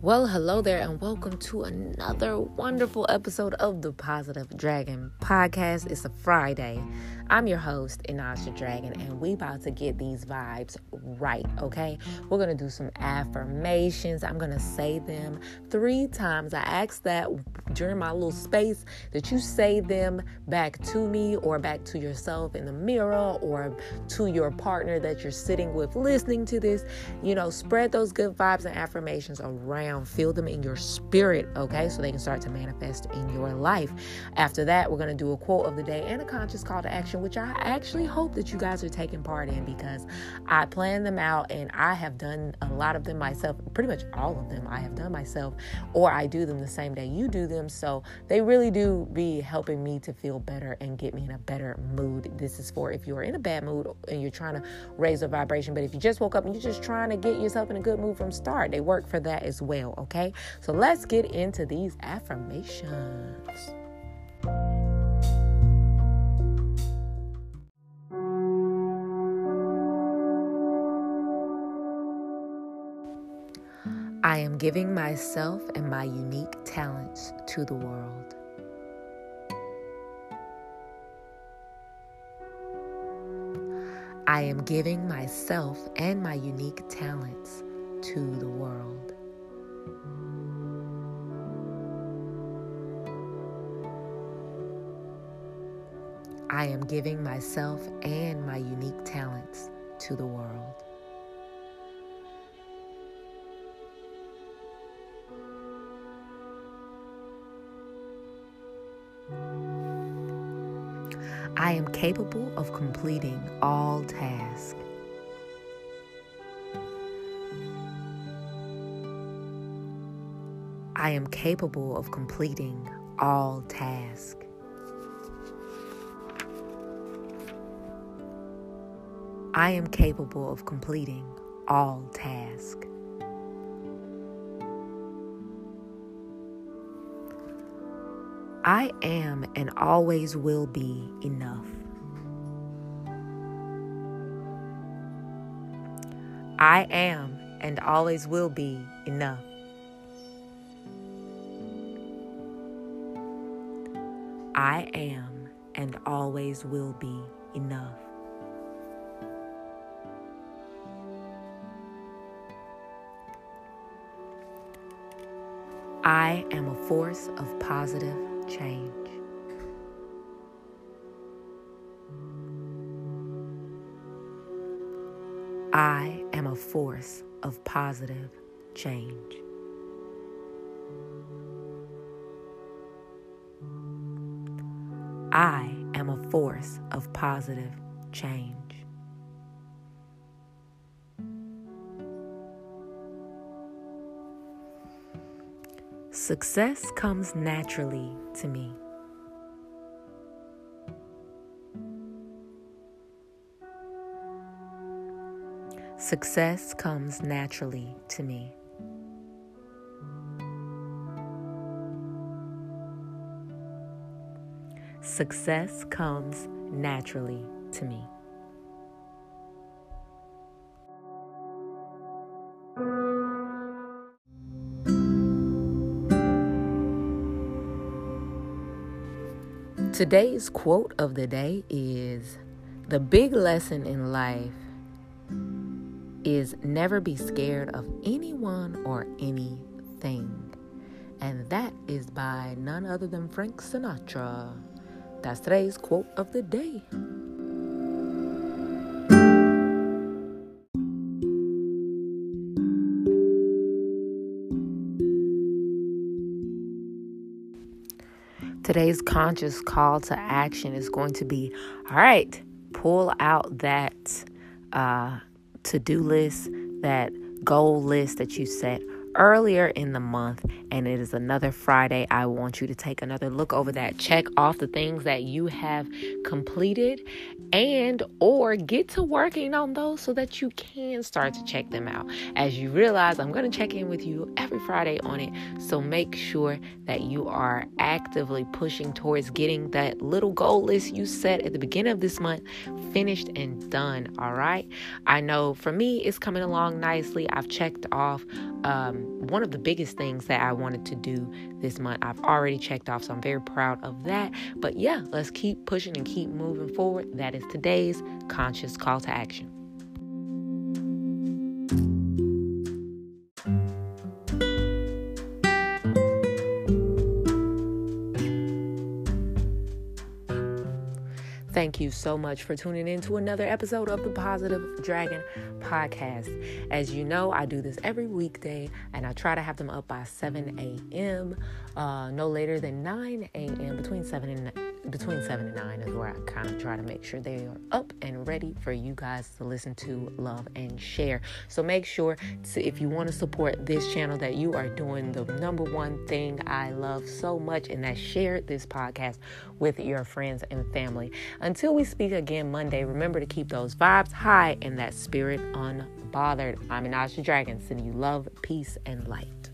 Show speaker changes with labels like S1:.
S1: Well, hello there, and welcome to another wonderful episode of the Positive Dragon Podcast. It's a Friday. I'm your host, Inasha Dragon, and we about to get these vibes right, okay? We're going to do some affirmations. I'm going to say them 3 times. I ask that during my little space that you say them back to me or back to yourself in the mirror or to your partner that you're sitting with listening to this. Spread those good vibes and affirmations around. Feel them in your spirit, okay? So they can start to manifest in your life. After that, we're going to do a quote of the day and a conscious call to action, which I actually hope that you guys are taking part in because I plan them out and I have done a lot of them myself. Pretty much all of them I have done myself, or I do them the same day you do them. So they really do be helping me to feel better and get me in a better mood. This is for if you're in a bad mood and you're trying to raise a vibration. But if you just woke up and you're just trying to get yourself in a good mood from start, they work for that as well. Okay, so let's get into these affirmations. I am giving myself and my unique talents to the world. I am giving myself and my unique talents to the world. I am giving myself and my unique talents to the world. I am capable of completing all tasks. I am capable of completing all tasks. I am capable of completing all tasks. I am and always will be enough. I am and always will be enough. I am and always will be enough. I am a force of positive change. I am a force of positive change. I am a force of positive change. Success comes naturally to me. Success comes naturally to me. Success comes naturally to me. Today's quote of the day is, "The big lesson in life is never be scared of anyone or anything." And that is by none other than Frank Sinatra. That's today's quote of the day. Today's conscious call to action is going to be, all right, pull out that to-do list, that goal list that you set earlier in the month, and it is another Friday. I want you to take another look over that. Check off the things that you have completed and or get to working on those so that you can start to check them out. As you realize, I'm going to check in with you every Friday on it. So make sure that you are actively pushing towards getting that little goal list you set at the beginning of this month finished and done. All right. I know for me, it's coming along nicely. I've checked off one of the biggest things that I wanted to do this month. I've already checked off, so I'm very proud of that. But yeah, let's keep pushing and keep moving forward. That is today's conscious call to action. Thank you so much for tuning in to another episode of the Positive Dragon Podcast. As you know, I do this every weekday, and I try to have them up by 7 a.m., no later than 9 a.m., between 7 and 9 is where I kind of try to make sure they are up and ready for you guys to listen to, love, and share. So make sure if you want to support this channel, that you are doing the number one thing I love so much, and that's share this podcast with your friends and family. Until we speak again Monday, remember to keep those vibes high and that spirit unbothered. I'm Inasha Dragon, sending you love, peace, and light.